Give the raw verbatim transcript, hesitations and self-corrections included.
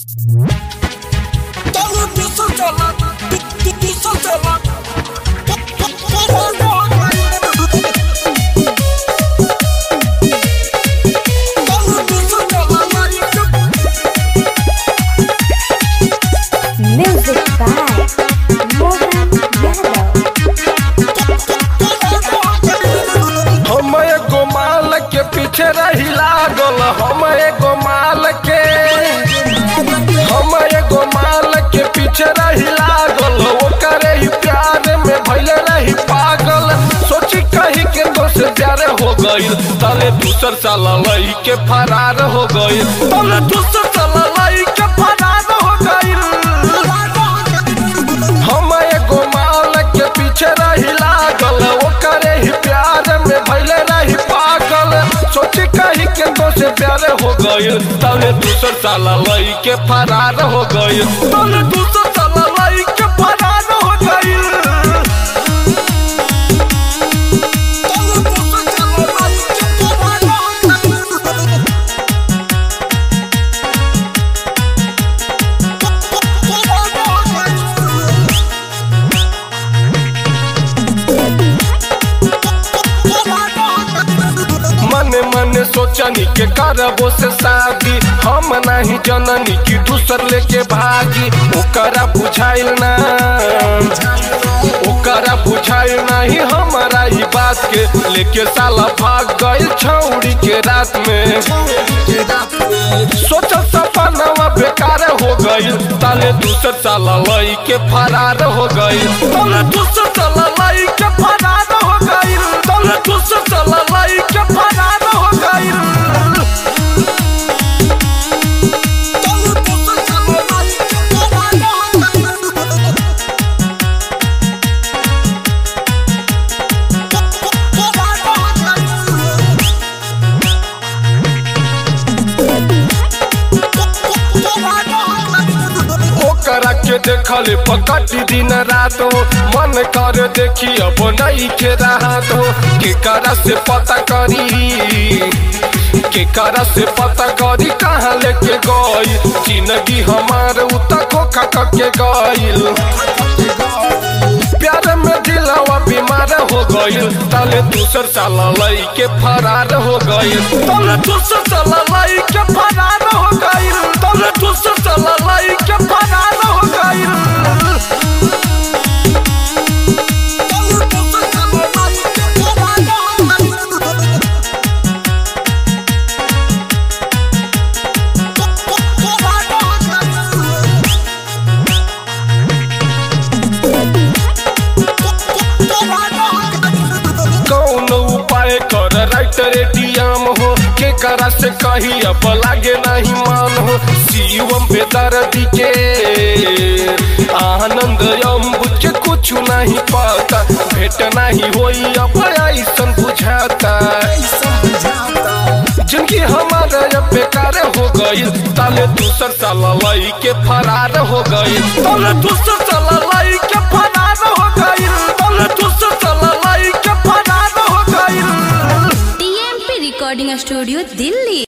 Music by Mohan Yadav. हम एगो माल के पीछे रही लागल हम एगो माल के हम एगो माल के पीछे रही लागल ओकरे ही प्यार में भइले रही पागल सोची कही के दोस्त प्यार हो गइल तले दूसर साला लई के फरार हो गइल तले दूसर साला लई के फरार हो गइल हम एगो माल के पीछे रही लागल ओकरे ही प्यार में भइले रही पागल सोची कही के दोस्त प्यार हो गइल तले दूसर साला लई के फरार हो गइल तले दूसर साला लई के फरार हो गइल मने मने सोचनी के करबो से शादी हम नहीं जननी की दूसर लेके भागी ओकरा बुझाइल ना ओकरा बुझाइल नहीं हमारा ही बात के लेके साला भाग गइल छौड़ी के रात में सोच सपना बेकार हो गइल ताले दूसर साला लई के फरार हो गइल ताले दूसर साला लई के फरार हो गइल ताले दूसर साला लई के फरार हो गइल ओकरा के देखले पकटी दिन रात हो मन कर देखी अब नहीं के राहत हो केकरा से पता करी केकरा से पता करी कहाँ लेके गई जिंदगी हमार उता खोखा करके गइल प्यार में दिलवा बीमार हो गइल तले दूसर साला लई के फरार हो गइल तले दूसर साला लई के फरार हो गइल तले दूसर साला लई के फरार हो गइल कौन उपाय कर राइटर एटीएम हो के करा से कही अब लागे नहीं मान हो शिवम बेदर्दी के आनंद अम्बुज के कुछ नहीं पता भेट नहीं होई अब ऐसन बुझाता जिनकी हमारा अब बेकार हो गइल ताले दूसर साला लई के फरार हो गइल ताले दूसर साला लई के फरार हो गइल ताले दूसर साला लई के फरार हो गइल T M P recording studio Delhi.